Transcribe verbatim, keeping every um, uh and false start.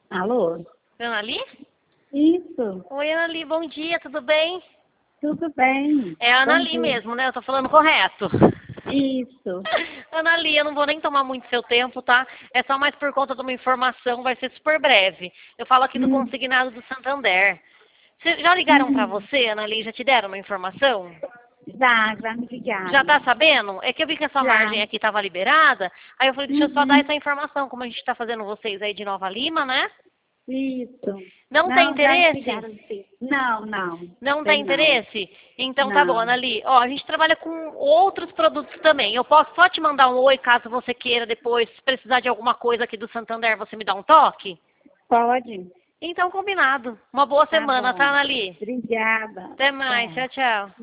Alô? Anali? Isso, Oi, Anali, bom dia, tudo bem? tudo bem. É a Bom Anali dia. mesmo, né? Eu tô falando correto. Isso. Anali, eu não vou nem tomar muito seu tempo, tá? É só mais por conta de uma informação, vai ser super breve. Eu falo aqui do Hum, consignado do Santander. Cê- já ligaram pra hum, você, Anali? Já te deram uma informação? já, já me Já ligaram. tá sabendo? É que eu vi que essa Já. margem aqui tava liberada, aí eu falei, deixa eu só dar Uhum. essa informação, como a gente tá fazendo vocês aí de Nova Lima, né? Isso. Não tem Não, já me interesse? ligaram sim. Não, não. Não tem Tem não. interesse? Então tá bom, Não. Anali. Ó, a gente trabalha com outros produtos também. Eu posso só te mandar um oi caso você queira depois, se precisar de alguma coisa aqui do Santander, você me dá um toque? Pode? Então combinado. Uma boa Tá semana, tá, bom. Anali? Obrigada. Até mais. Tchau. Tchau, tchau.